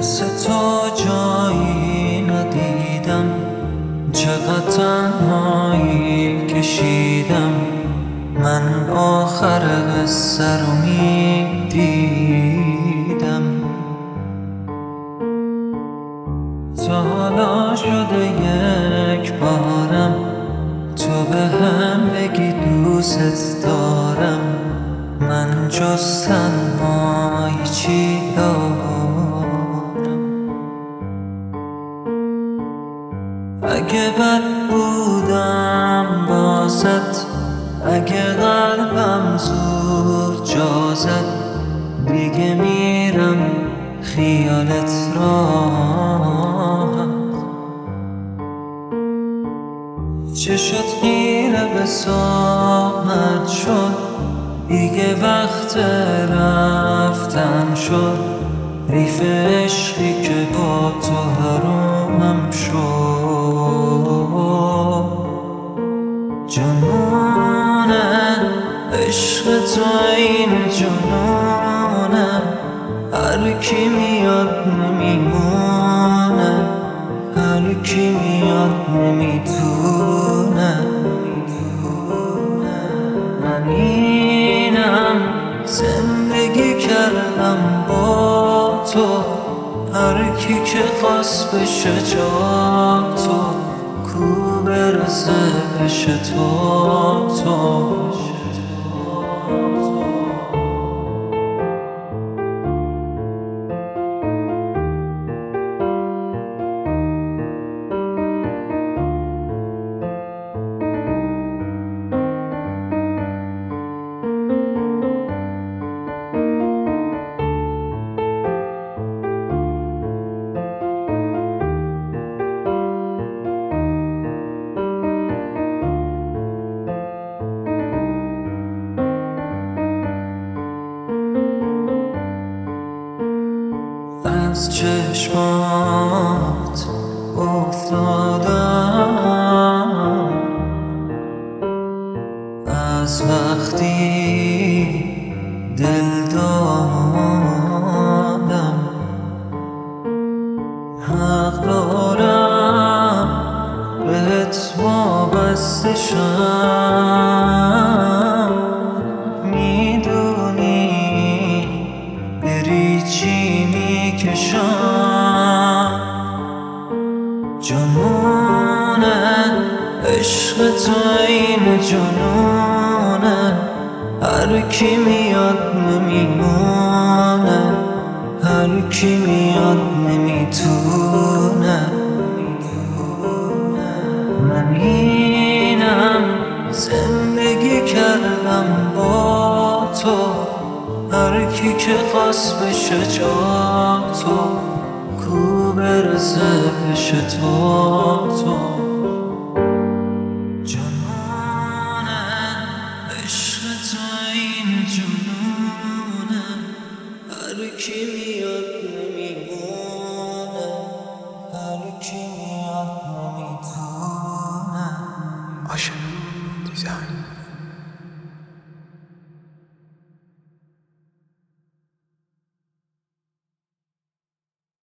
مثل تو جایی ندیدم، چقدر تنهایی کشیدم. من آخر قصه رو میدیدم. تا حالا شده یک بارم تو به هم بگی دوست دارم. من جز تنهایی چی دارم؟ اگه بد بودم بازت، اگه قلبم زود جا زد، دیگه میرم خیالت راحت. چشت خیره به سامت شد، دیگه وقت رفتن شد. ریف عشقی که با تو حرومم شد. جنونه عشق تو این جنونه، هر کی میاد نمیمونه، هر کی میاد نمیتونه. من اینم زندگی کردم با تو، هر کی که خواست بشه جا تو، کو برسه پیش تو. از چشمات افتادم، از وقتی دل دادم. حق دارم بهت وابسته شم، میدونی بری چی میکشم. جنونه عشق تو این جنونه، هر کی میاد نمیمونه، هر کی میاد نمیتونه. من اینم زندگی کردم با تو، هر کی که خواست بشه جا تو، کو برسه پیش تو. جنونه عشق تو این جنونه، هر کی میاد نمیمونه، هر کی میاد نمیتونه.